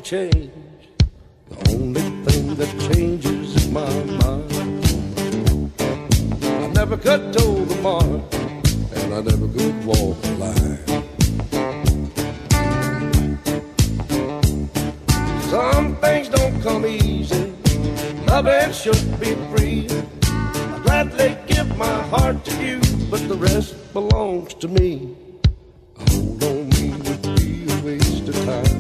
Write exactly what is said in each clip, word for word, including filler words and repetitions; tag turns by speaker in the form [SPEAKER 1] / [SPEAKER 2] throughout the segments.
[SPEAKER 1] change. The only thing that changes is my mind. I never could toe the mark, and I never could walk the line. Some things don't come easy. Loving should be free. I'd gladly give my heart to you, but the rest belongs to me. Hold on me would be a waste of time.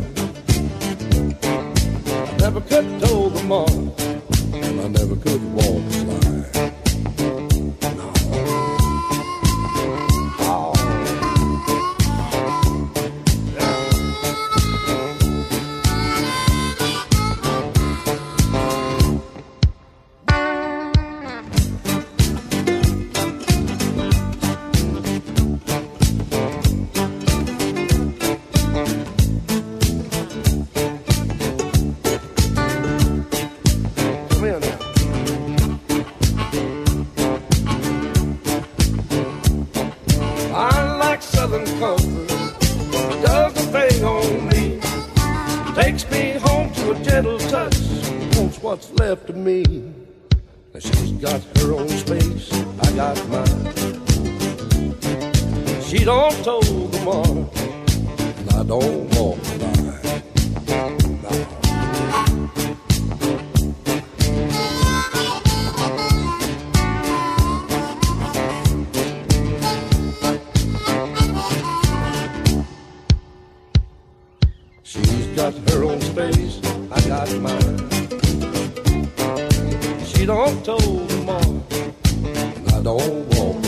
[SPEAKER 1] I never could toe the mark, and I never could walk the line. Southern comfort does the thing on me. Takes me home to a gentle touch. Wants what's left of me. Now she's got her own space, I got mine. She don't toe the mark, and I don't walk the line. She's got her own space, I got mine. She don't toe the mark, and I don't walk